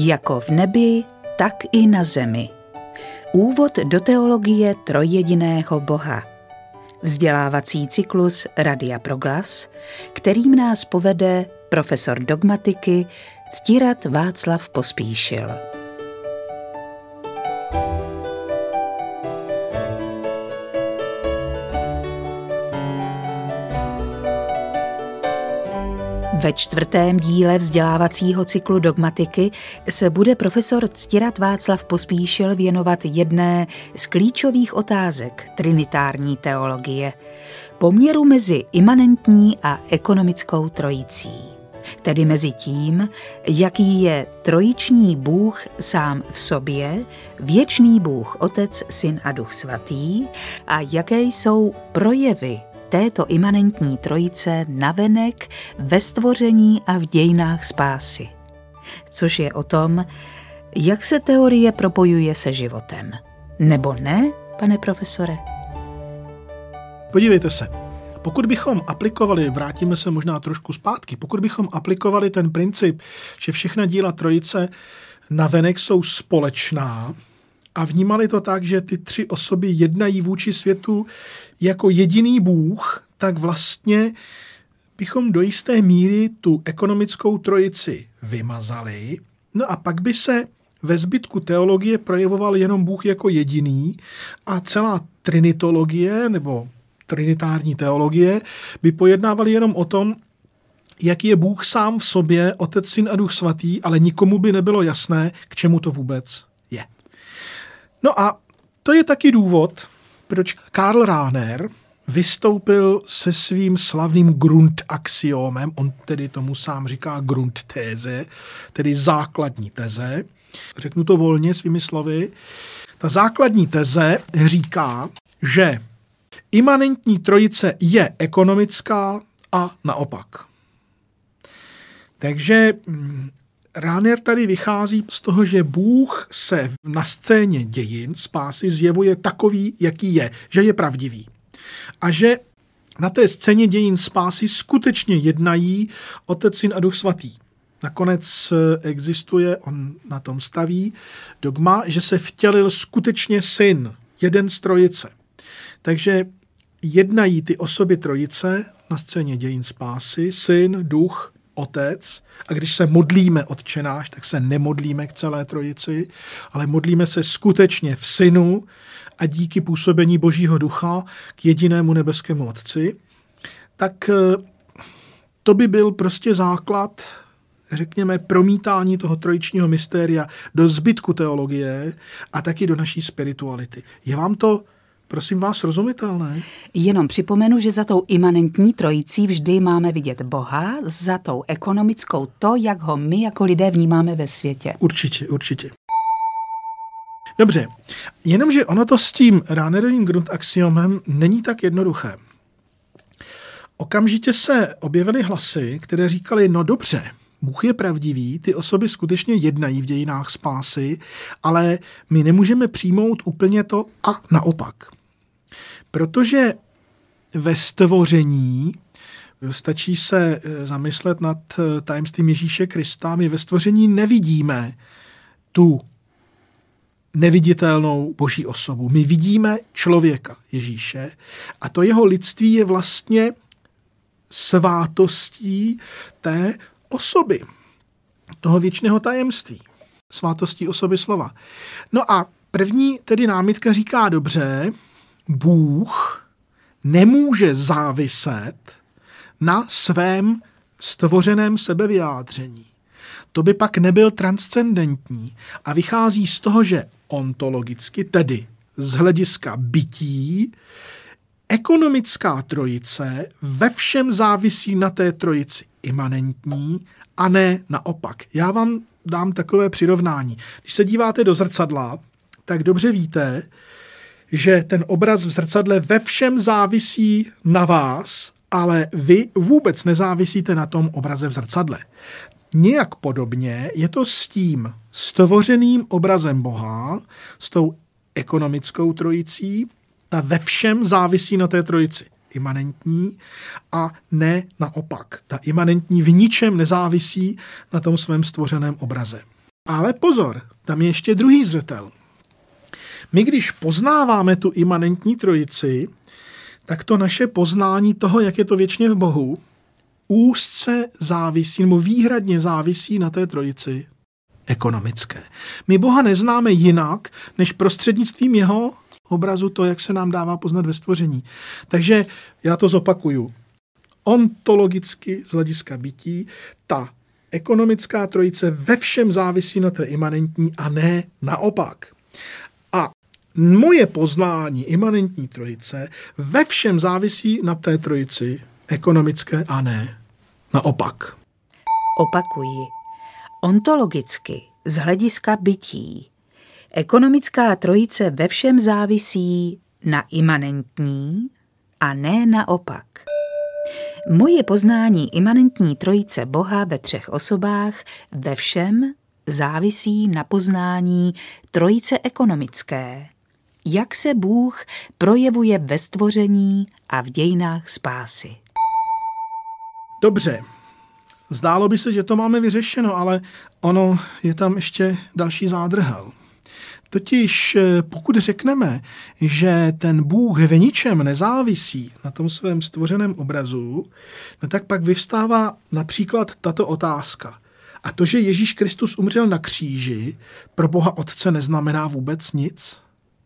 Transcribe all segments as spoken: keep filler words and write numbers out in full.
Jako v nebi, tak i na zemi. Úvod do teologie trojjediného Boha. Vzdělávací cyklus Radia Proglas, kterým nás povede profesor dogmatiky Ctirad Václav Pospíšil. Ve čtvrtém díle vzdělávacího cyklu dogmatiky se bude profesor Ctirad Václav Pospíšil věnovat jedné z klíčových otázek trinitární teologie, poměru mezi imanentní a ekonomickou trojicí. Tedy mezi tím, jaký je trojiční Bůh sám v sobě, věčný Bůh, Otec, Syn a Duch Svatý, a jaké jsou projevy této imanentní trojice navenek ve stvoření a v dějinách spásy. Což je o tom, jak se teorie propojuje se životem. Nebo ne, pane profesore? Podívejte se, pokud bychom aplikovali, vrátíme se možná trošku zpátky, pokud bychom aplikovali ten princip, že všechna díla trojice navenek jsou společná, a vnímali to tak, že ty tři osoby jednají vůči světu jako jediný Bůh, tak vlastně bychom do jisté míry tu ekonomickou trojici vymazali. No a pak by se ve zbytku teologie projevoval jenom Bůh jako jediný a celá trinitologie nebo trinitární teologie by pojednávali jenom o tom, jak je Bůh sám v sobě, Otec, Syn a Duch Svatý, ale nikomu by nebylo jasné, k čemu to vůbec je. No a to je taky důvod, proč Karl Rahner vystoupil se svým slavným Grundaxiomem, on tedy tomu sám říká Grundthese, tedy základní teze. Řeknu to volně svými slovy. Ta základní teze říká, že imanentní trojice je ekonomická a naopak. Takže Rahner tady vychází z toho, že Bůh se na scéně dějin spásy zjevuje takový, jaký je, že je pravdivý. A že na té scéně dějin spásy skutečně jednají Otec, Syn a Duch Svatý. Nakonec existuje, on na tom staví, dogma, že se vtělil skutečně Syn, jeden z trojice. Takže jednají ty osoby trojice na scéně dějin spásy, Syn, Duch, Otec, a když se modlíme Otče náš, tak se nemodlíme k celé trojici, ale modlíme se skutečně v Synu a díky působení Božího Ducha k jedinému nebeskému Otci, tak to by byl prostě základ, řekněme, promítání toho trojičního mystéria do zbytku teologie a taky do naší spirituality. Je vám to, prosím vás, srozumitelné? Jenom připomenu, že za tou imanentní trojicí vždy máme vidět Boha, za tou ekonomickou to, jak ho my jako lidé vnímáme ve světě. Určitě, určitě. Dobře, jenomže ono to s tím Rahnerovým Grundaxiomem není tak jednoduché. Okamžitě se objevily hlasy, které říkali, no dobře, Bůh je pravdivý, ty osoby skutečně jednají v dějinách spásy, ale my nemůžeme přijmout úplně to a naopak. Protože ve stvoření, stačí se zamyslet nad tajemstvím Ježíše Krista, my ve stvoření nevidíme tu neviditelnou Boží osobu. My vidíme člověka Ježíše a to jeho lidství je vlastně svátostí té osoby, toho věčného tajemství, svátostí osoby slova. No a první tedy námitka říká, dobře, Bůh nemůže záviset na svém stvořeném sebevyjádření. To by pak nebyl transcendentní a vychází z toho, že ontologicky, tedy z hlediska bytí, ekonomická trojice ve všem závisí na té trojici imanentní a ne naopak. Já vám dám takové přirovnání. Když se díváte do zrcadla, tak dobře víte, že ten obraz v zrcadle ve všem závisí na vás, ale vy vůbec nezávisíte na tom obraze v zrcadle. Nějak podobně je to s tím stvořeným obrazem Boha, s tou ekonomickou trojicí, ta ve všem závisí na té trojici. Imanentní a ne naopak. Ta imanentní v ničem nezávisí na tom svém stvořeném obraze. Ale pozor, tam je ještě druhý zřetel. My, když poznáváme tu imanentní trojici, tak to naše poznání toho, jak je to věčně v Bohu, úzce závisí, nebo výhradně závisí na té trojici ekonomické. My Boha neznáme jinak, než prostřednictvím jeho obrazu, to, jak se nám dává poznat ve stvoření. Takže já to zopakuju. Ontologicky z hlediska bytí, ta ekonomická trojice ve všem závisí na té imanentní a ne naopak. A moje poznání imanentní trojice ve všem závisí na té trojici ekonomické a ne naopak. Opakuji. Ontologicky z hlediska bytí ekonomická trojice ve všem závisí na imanentní a ne naopak. Moje poznání imanentní trojice Boha ve třech osobách ve všem závisí na poznání trojice ekonomické. Jak se Bůh projevuje ve stvoření a v dějinách spásy. Dobře. Zdálo by se, že to máme vyřešeno, ale ono je tam ještě další zádrhel. Totiž pokud řekneme, že ten Bůh v ničem nezávisí na tom svém stvořeném obrazu, no tak pak vyvstává například tato otázka. A to, že Ježíš Kristus umřel na kříži, pro Boha Otce neznamená vůbec nic?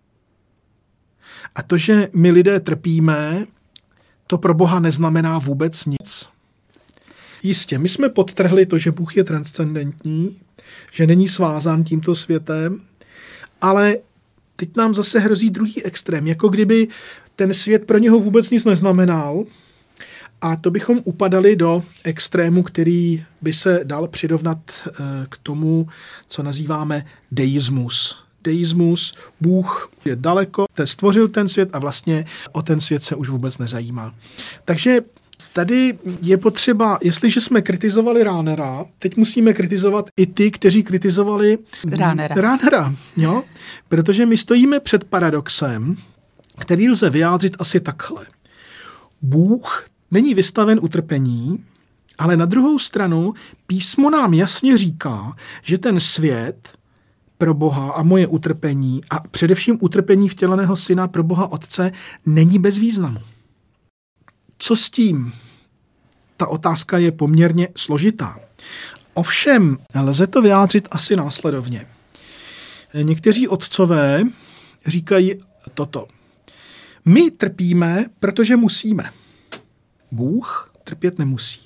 A to, že my lidé trpíme, to pro Boha neznamená vůbec nic? Jistě, my jsme podtrhli to, že Bůh je transcendentní, že není svázán tímto světem, ale teď nám zase hrozí druhý extrém, jako kdyby ten svět pro něho vůbec nic neznamenal, a to bychom upadali do extrému, který by se dal přirovnat k tomu, co nazýváme deismus. Deismus, Bůh je daleko, ten stvořil ten svět a vlastně o ten svět se už vůbec nezajímá. Takže tady je potřeba, jestliže jsme kritizovali Rahnera, teď musíme kritizovat i ty, kteří kritizovali Rahnera. Rahnera, jo? Protože my stojíme před paradoxem, který lze vyjádřit asi takhle. Bůh není vystaven utrpení, ale na druhou stranu písmo nám jasně říká, že ten svět pro Boha a moje utrpení a především utrpení vtěleného syna pro Boha Otce není bez významu. Co s tím? Ta otázka je poměrně složitá. Ovšem lze to vyjádřit asi následovně. Někteří otcové říkají toto. My trpíme, protože musíme. Bůh trpět nemusí.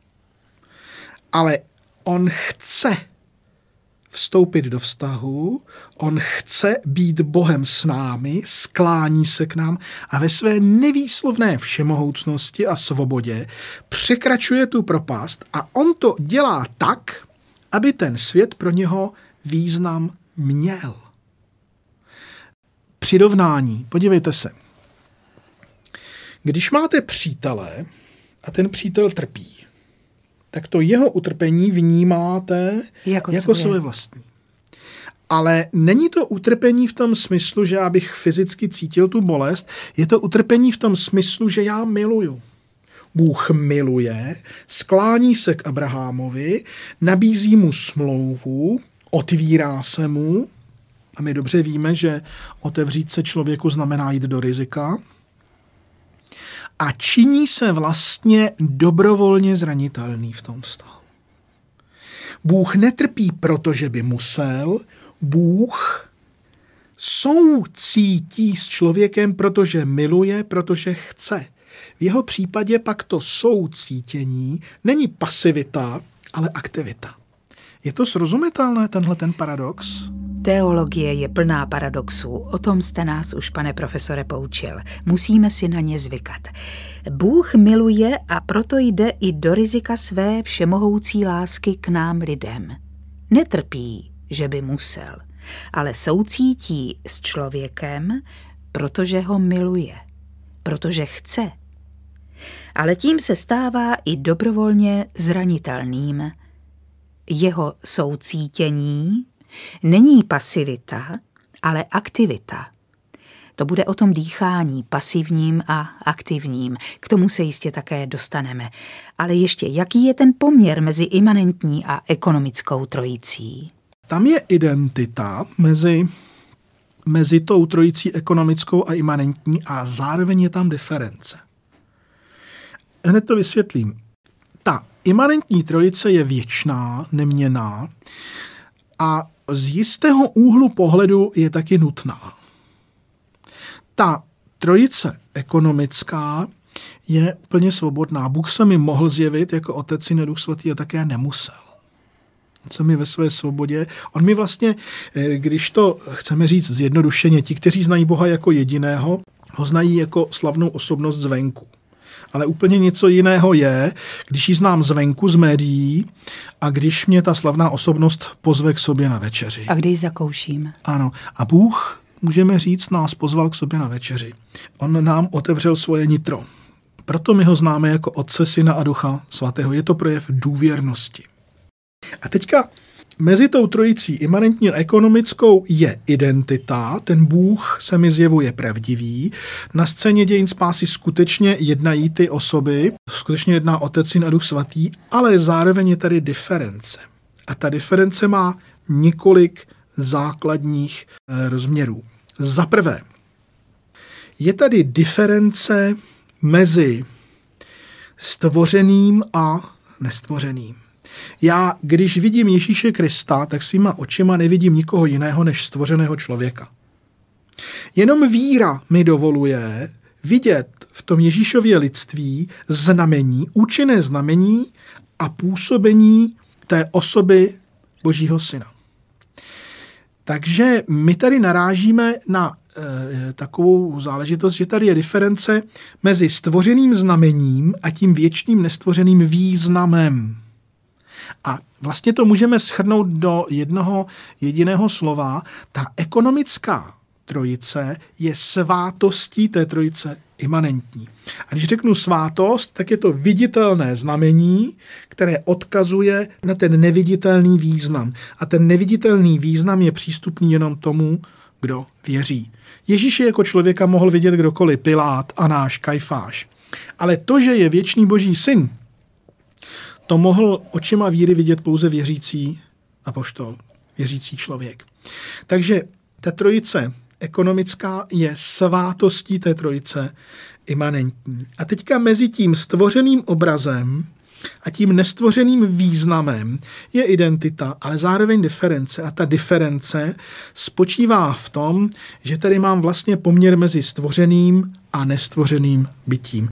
Ale on chce vstoupit do vztahu, on chce být Bohem s námi, sklání se k nám a ve své nevýslovné všemohoucnosti a svobodě překračuje tu propast a on to dělá tak, aby ten svět pro něho význam měl. Přirovnání. Podívejte se. Když máte přítele a ten přítel trpí, tak to jeho utrpení vnímáte jako, jako své vlastní. Ale není to utrpení v tom smyslu, že já bych fyzicky cítil tu bolest, je to utrpení v tom smyslu, že já miluju. Bůh miluje, sklání se k Abrahamovi, nabízí mu smlouvu, otvírá se mu, a my dobře víme, že otevřít se člověku znamená jít do rizika, a činí se vlastně dobrovolně zranitelný v tom vztahu. Bůh netrpí, protože by musel, Bůh soucítí s člověkem, protože miluje, protože chce. V jeho případě pak to soucítění není pasivita, ale aktivita. Je to srozumitelné, tenhle ten paradox? Teologie je plná paradoxů. O tom jste nás už, pane profesore, poučil. Musíme si na ně zvykat. Bůh miluje a proto jde i do rizika své všemohoucí lásky k nám lidem. Netrpí, že by musel, ale soucítí s člověkem, protože ho miluje, protože chce. Ale tím se stává i dobrovolně zranitelným. Jeho soucítění není pasivita, ale aktivita. To bude o tom dýchání, pasivním a aktivním. K tomu se jistě také dostaneme. Ale ještě, jaký je ten poměr mezi imanentní a ekonomickou trojicí? tam je identita mezi, mezi tou trojicí ekonomickou a imanentní a zároveň je tam diference. Hned to vysvětlím. Ta imanentní trojice je věčná, neměnná a z jistého úhlu pohledu je taky nutná. Ta trojice ekonomická je úplně svobodná. Bůh se mi mohl zjevit jako Otec, Syn a Duch Svatý a také nemusel. Co mi ve své svobodě. On mi vlastně, když to chceme říct zjednodušeně, ti, kteří znají Boha jako jediného, ho znají jako slavnou osobnost zvenku. Ale úplně něco jiného je, když ji znám zvenku z médií a když mě ta slavná osobnost pozve k sobě na večeři. A kdy ji zakouším. Ano. A Bůh, můžeme říct, nás pozval k sobě na večeři. On nám otevřel svoje nitro. Proto my ho známe jako Otce, Syna a Ducha Svatého. Je to projev důvěrnosti. A teďka mezi tou trojicí imanentní a ekonomickou je identita. Ten Bůh se mi zjevuje pravdivý. Na scéně dějin spásy skutečně jednají ty osoby, skutečně jedná Otec, Syn a Duch Svatý, ale zároveň je tady diference. A ta diference má několik základních e, rozměrů. Za prvé, je tady diference mezi stvořeným a nestvořeným. Já, když vidím Ježíše Krista, tak svýma očima nevidím nikoho jiného než stvořeného člověka. Jenom víra mi dovoluje vidět v tom Ježíšově lidství znamení, účinné znamení a působení té osoby Božího Syna. Takže my tady narážíme na e, takovou záležitost, že tady je diference mezi stvořeným znamením a tím věčným nestvořeným významem. A vlastně to můžeme shrnout do jednoho jediného slova. Ta ekonomická trojice je svátostí té trojice imanentní. A když řeknu svátost, tak je to viditelné znamení, které odkazuje na ten neviditelný význam. A ten neviditelný význam je přístupný jenom tomu, kdo věří. Ježíše jako člověka mohl vidět kdokoliv, Pilát, Anáš, Kajfáš. Ale to, že je věčný Boží syn, to mohl očima víry vidět pouze věřící apoštol, věřící člověk. Takže ta trojice ekonomická je svátostí té trojice imanentní. A teďka mezi tím stvořeným obrazem a tím nestvořeným významem je identita, ale zároveň diference. A ta diference spočívá v tom, že tady mám vlastně poměr mezi stvořeným a nestvořeným bytím.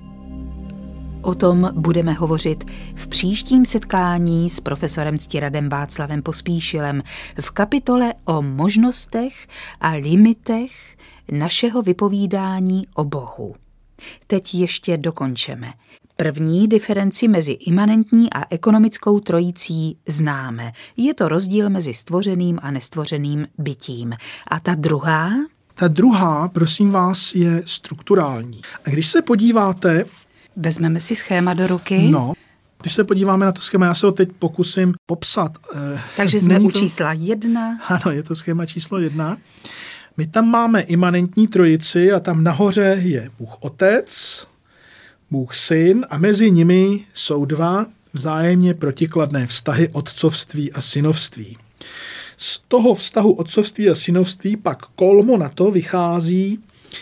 O tom budeme hovořit v příštím setkání s profesorem Ctiradem Václavem Pospíšilem v kapitole o možnostech a limitech našeho vypovídání o Bohu. Teď ještě dokončeme. První diferenci mezi imanentní a ekonomickou trojicí známe. Je to rozdíl mezi stvořeným a nestvořeným bytím. A ta druhá? Ta druhá, prosím vás, je strukturální. A když se podíváte... Vezmeme si schéma do ruky. No, když se podíváme na to schéma, já se ho teď pokusím popsat. Takže jsme u to... čísla jedna. Ano, je to schéma číslo jedna. My tam máme imanentní trojici a tam nahoře je Bůh Otec, Bůh Syn a mezi nimi jsou dva vzájemně protikladné vztahy otcovství a synovství. Z toho vztahu otcovství a synovství pak kolmo na to vychází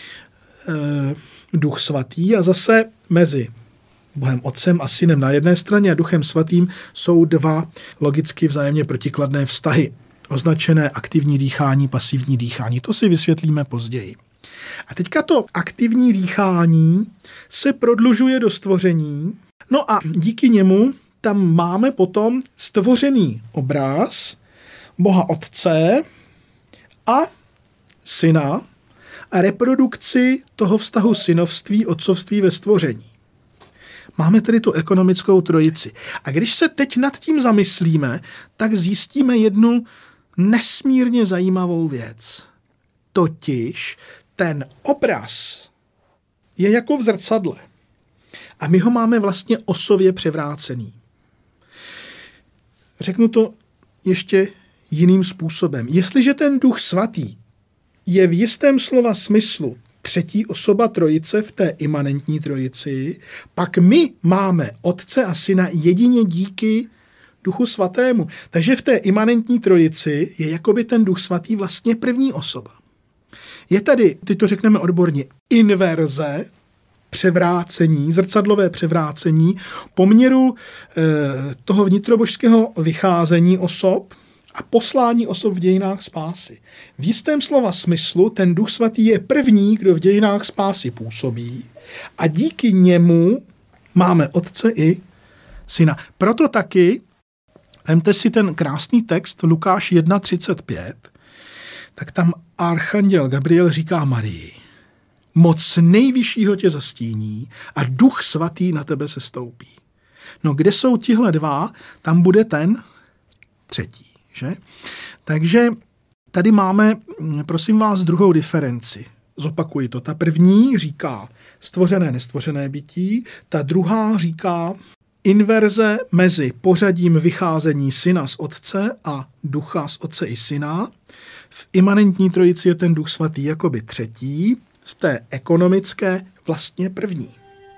e, Duch Svatý a zase mezi Bohem Otcem a Synem na jedné straně a Duchem Svatým jsou dva logicky vzájemně protikladné vztahy, označené aktivní dýchání, pasivní dýchání. To si vysvětlíme později. A teďka to aktivní dýchání se prodlužuje do stvoření, no a díky němu tam máme potom stvořený obraz Boha Otce a Syna a reprodukci toho vztahu synovství, otcovství ve stvoření. Máme tedy tu ekonomickou trojici. A když se teď nad tím zamyslíme, tak zjistíme jednu nesmírně zajímavou věc. Totiž ten obraz je jako v zrcadle. A my ho máme vlastně osově převrácený. Řeknu to ještě jiným způsobem. Jestliže ten Duch Svatý je v jistém slova smyslu třetí osoba trojice v té imanentní trojici, pak my máme Otce a Syna jedině díky Duchu Svatému. Takže v té imanentní trojici je jakoby ten Duch Svatý vlastně první osoba. Je tady, teď to řekneme odborně, inverze, převrácení, zrcadlové převrácení poměru e, toho vnitrobožského vycházení osob a poslání osob v dějinách spásy. V jistém slova smyslu ten Duch Svatý je první, kdo v dějinách spásy působí a díky němu máme Otce i Syna. Proto taky, vemte si ten krásný text Lukáš jedna třicet pět, tak tam archanděl Gabriel říká Marii: moc nejvyššího tě zastíní a Duch Svatý na tebe se stoupí. No kde jsou tihle dva, tam bude ten třetí, že? Takže tady máme, prosím vás, druhou diferenci. Zopakuji to. Ta první říká stvořené, nestvořené bytí, ta druhá říká inverze mezi pořadím vycházení syna z otce a ducha z otce i syna. V imanentní trojici je ten Duch Svatý jakoby třetí, v té ekonomické vlastně první.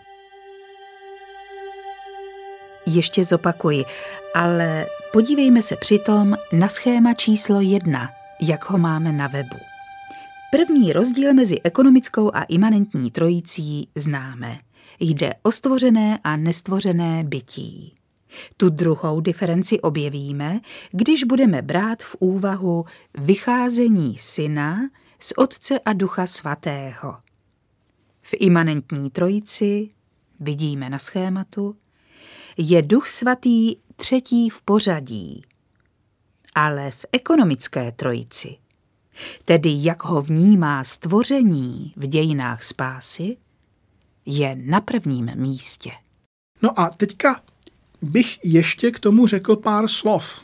Ještě zopakuji, ale podívejme se přitom na schéma číslo jedna, jak ho máme na webu. První rozdíl mezi ekonomickou a imanentní trojicí známe. Jde o stvořené a nestvořené bytí. Tu druhou diferenci objevíme, když budeme brát v úvahu vycházení syna z Otce a Ducha Svatého. V imanentní trojici, vidíme na schématu, je Duch Svatý třetí v pořadí, ale v ekonomické trojici, tedy jak ho vnímá stvoření v dějinách spásy, je na prvním místě. No a teďka bych ještě k tomu řekl pár slov.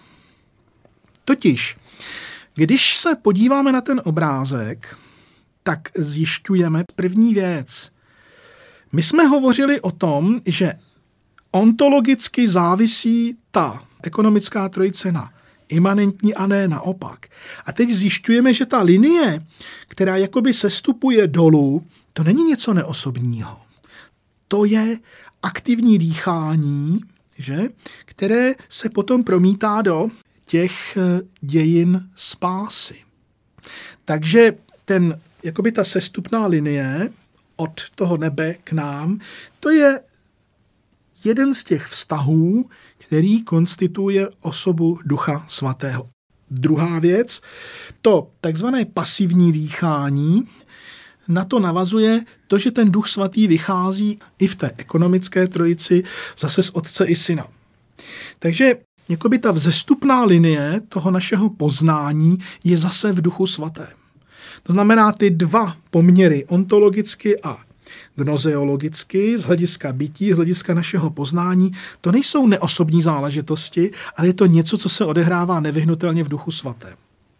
Totiž, když se podíváme na ten obrázek, tak zjišťujeme první věc. My jsme hovořili o tom, že ontologicky závisí ta ekonomická trojice na imanentní a ne naopak. A teď zjišťujeme, že ta linie, která jakoby sestupuje dolů, to není něco neosobního. To je aktivní dýchání, že? Které se potom promítá do těch dějin spásy. Takže ten, jakoby ta sestupná linie od toho nebe k nám, to je jeden z těch vztahů, který konstituje osobu Ducha Svatého. Druhá věc, to takzvané pasivní dýchání, na to navazuje to, že ten Duch Svatý vychází i v té ekonomické trojici zase z Otce i Syna. Takže jakoby ta vzestupná linie toho našeho poznání je zase v Duchu Svatém. To znamená, ty dva poměry ontologicky a gnozeologicky, z hlediska bytí, z hlediska našeho poznání, to nejsou neosobní záležitosti, ale je to něco, co se odehrává nevyhnutelně v Duchu Svatém.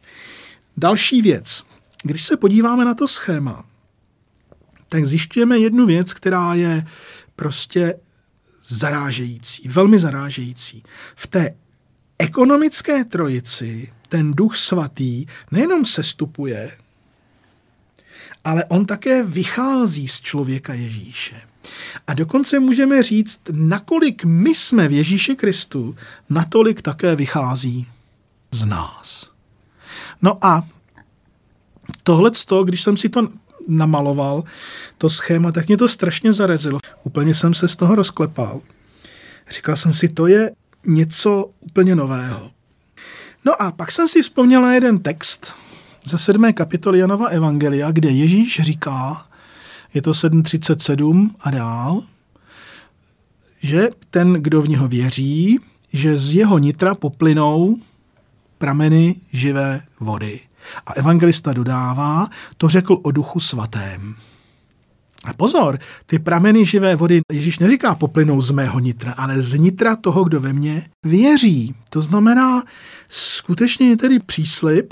Další věc. Když se podíváme na to schéma, tak zjišťujeme jednu věc, která je prostě zarážející, velmi zarážející. V té ekonomické trojici ten Duch Svatý nejenom sestupuje, ale on také vychází z člověka Ježíše. A dokonce můžeme říct, nakolik my jsme v Ježíši Kristu, natolik také vychází z nás. No a tohleto, když jsem si to namaloval, to schéma, tak mě to strašně zarezilo. Úplně jsem se z toho rozklepal. Říkal jsem si, to je něco úplně nového. No a pak jsem si vzpomněl na jeden text ze sedmé kapitoly Janova Evangelia, kde Ježíš říká, je to sedm třicet sedm a dál, že ten, kdo v něho věří, že z jeho nitra poplynou prameny živé vody. A evangelista dodává, to řekl o Duchu Svatém. A pozor, ty prameny živé vody, Ježíš neříká poplynou z mého nitra, ale z nitra toho, kdo ve mně věří. To znamená, skutečně je tedy příslib,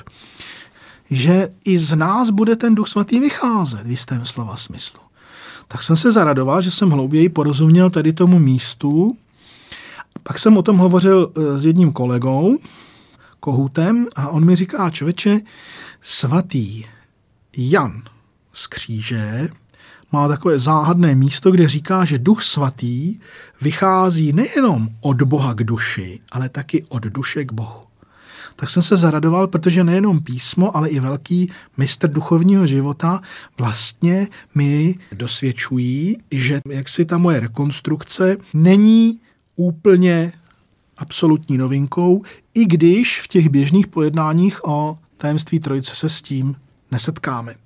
že i z nás bude ten Duch Svatý vycházet v jistém slova smyslu. Tak jsem se zaradoval, že jsem hlouběji porozuměl tady tomu místu. Pak jsem o tom hovořil s jedním kolegou, Kohoutem, a on mi říká, člověče, svatý Jan z Kříže má takové záhadné místo, kde říká, že Duch Svatý vychází nejenom od Boha k duši, ale taky od duše k Bohu. Tak jsem se zaradoval, protože nejenom písmo, ale i velký mistr duchovního života vlastně mi dosvědčují, že jaksi ta moje rekonstrukce není úplně absolutní novinkou, i když v těch běžných pojednáních o tajemství Trojice se s tím nesetkáme.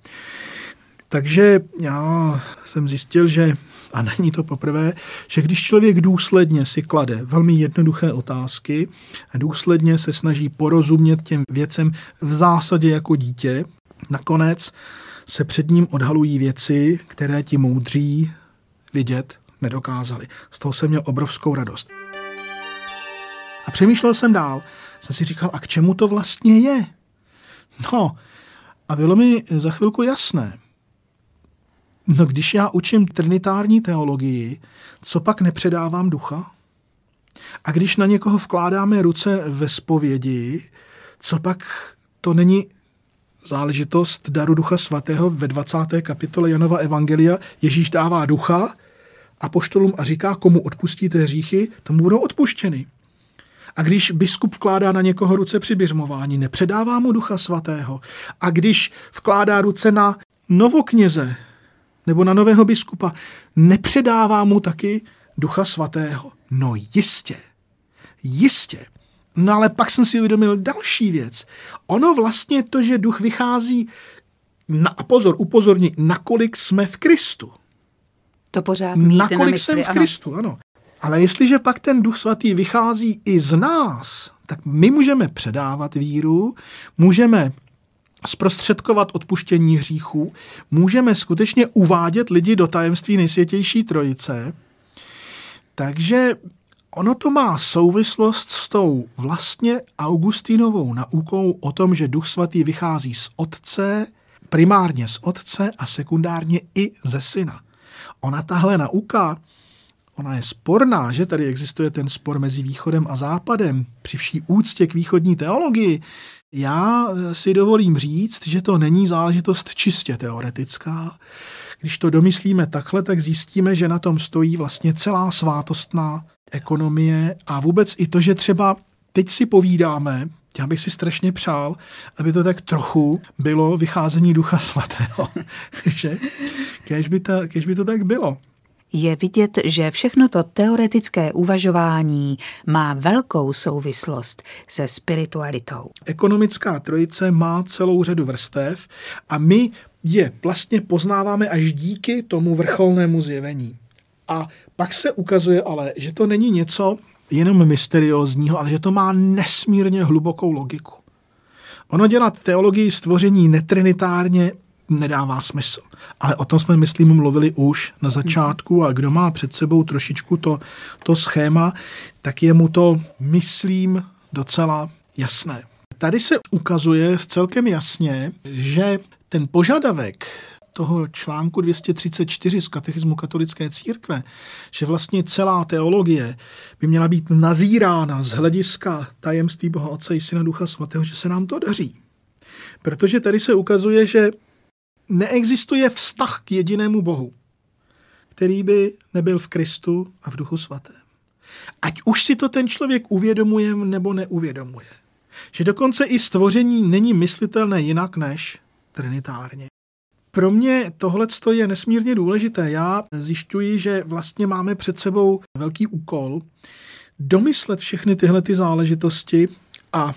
Takže já jsem zjistil, že, a není to poprvé, že když člověk důsledně si klade velmi jednoduché otázky a důsledně se snaží porozumět těm věcem v zásadě jako dítě, nakonec se před ním odhalují věci, které ti moudří vidět nedokázali. Z toho jsem měl obrovskou radost. A přemýšlel jsem dál. Jsem si říkal, a k čemu to vlastně je? No, a bylo mi za chvilku jasné. No, když já učím trinitární teologii, co pak nepředávám ducha? A když na někoho vkládáme ruce ve zpovědi, co pak to není záležitost daru Ducha Svatého ve dvacáté kapitole Janova evangelia? Ježíš dává ducha apoštolům a říká, komu odpustíte hříchy, tomu budou odpuštěny. A když biskup vkládá na někoho ruce při biřmování, nepředává mu Ducha Svatého. A když vkládá ruce na novokněze nebo na nového biskupa, nepředává mu taky Ducha Svatého. No jistě, jistě. No ale pak jsem si uvědomil další věc. Ono vlastně to, že duch vychází, na, pozor, upozorni, nakolik jsme v Kristu. To pořád míte na mysli. Nakolik jsem v Kristu, ano. Ale jestliže pak ten Duch Svatý vychází i z nás, tak my můžeme předávat víru, můžeme zprostředkovat odpuštění hříchů, můžeme skutečně uvádět lidi do tajemství nejsvětější Trojice. Takže ono to má souvislost s tou vlastně Augustínovou naukou o tom, že Duch Svatý vychází z Otce, primárně z Otce a sekundárně i ze Syna. Ona tahle nauka, ona je sporná, že tady existuje ten spor mezi východem a západem, při vší úctě k východní teologii. Já si dovolím říct, že to není záležitost čistě teoretická. Když to domyslíme takhle, tak zjistíme, že na tom stojí vlastně celá svátostná ekonomie a vůbec i to, že třeba teď si povídáme, já bych si strašně přál, aby to tak trochu bylo vycházení Ducha Svatého. že? Kéž by, to, kéž by to tak bylo. Je vidět, že všechno to teoretické uvažování má velkou souvislost se spiritualitou. Ekonomická trojice má celou řadu vrstev a my je vlastně poznáváme až díky tomu vrcholnému zjevení. A pak se ukazuje ale, že to není něco jenom mysteriózního, ale že to má nesmírně hlubokou logiku. Ono dělat teologii stvoření netrinitárně nedává smysl. Ale o tom jsme, myslím, mluvili už na začátku a kdo má před sebou trošičku to, to schéma, tak je mu to, myslím, docela jasné. Tady se ukazuje celkem jasně, že ten požadavek toho článku dvě stě třicet čtyři z Katechismu katolické církve, že vlastně celá teologie by měla být nazírána z hlediska tajemství Boha Otce i Syna Ducha Svatého, že se nám to daří. Protože tady se ukazuje, že neexistuje vztah k jedinému Bohu, který by nebyl v Kristu a v Duchu Svatém. Ať už si to ten člověk uvědomuje nebo neuvědomuje. Že dokonce i stvoření není myslitelné jinak než trinitárně. Pro mě tohleto je nesmírně důležité. Já zjišťuji, že vlastně máme před sebou velký úkol domyslet všechny tyhle ty záležitosti a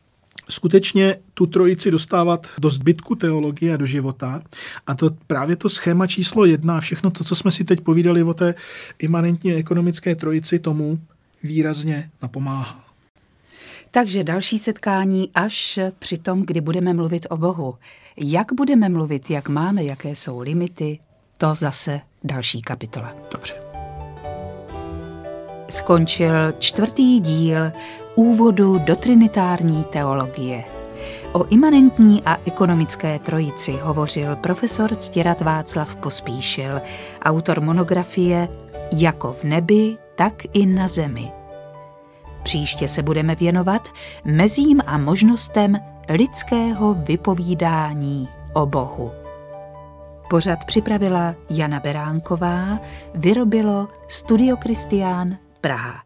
skutečně tu trojici dostávat do zbytku teologie a do života. A to právě to schéma číslo jedna, všechno to, co jsme si teď povídali o té imanentní ekonomické trojici, tomu výrazně napomáhá. Takže další setkání až při tom, kdy budeme mluvit o Bohu. Jak budeme mluvit, jak máme, jaké jsou limity, to zase další kapitola. Dobře. Skončil čtvrtý díl úvodu do trinitární teologie. O imanentní a ekonomické trojici hovořil profesor Ctirad Václav Pospíšil, autor monografie Jako v nebi, tak i na zemi. Příště se budeme věnovat mezím a možnostem lidského vypovídání o Bohu. Pořad připravila Jana Beránková, vyrobilo Studio Kristián, Praha.